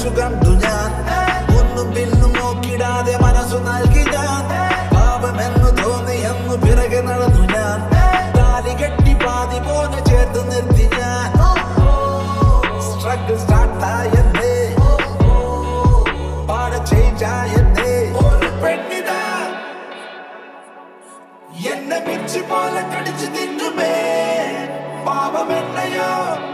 മനസ്സു കണ്ടു ഞാൻ, ഒന്നും പിന്നും നോക്കിടാതെ മനസ്സു നൽകി ഞാൻ. പാപമെന്നു തോന്നി എന്നു പിറകെ നടന്നു ഞാൻ, താലി കെട്ടി പാതി പോലെ ചേർത്ത് നിർത്തി ഞാൻ. സ്ട്രഗിൾ സ്റ്റാർട്ടായെന്നേ, പാടെ ചേഞ്ച് ആയെന്നേ. ഒരു പെണ്ണിതാ എന്നെ മിച്ചി പോലെ കടിച്ചു തിന്നുമേ, പാപമെന്നയോ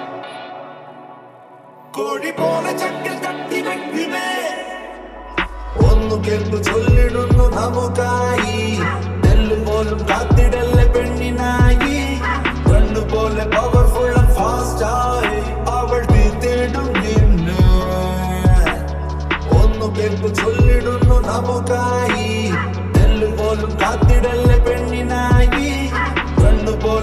കോഴി പോലെ ചക്കിൽ കത്തി വെക്കുമേ. ഒന്നു കേൾപ്പു ചൊല്ലിടുന്നു നമുക്കായി, നെല്ല് പോലും കാത്തിടല്ലേ പെണ്ണിനായി. പെണ്ണുപോലെ പവർഫുൾ ഫാസ്റ്റ് ആയി അവൾ തീർത്തിടും നിന്നെ. ഒന്നു കേൾപ്പു ചൊല്ലിടുന്നു നമുക്കായി, നെല്ല് പോലും കാത്തിടല്ലേ പെണ്ണിനായി. പെണ്ണുപോലെ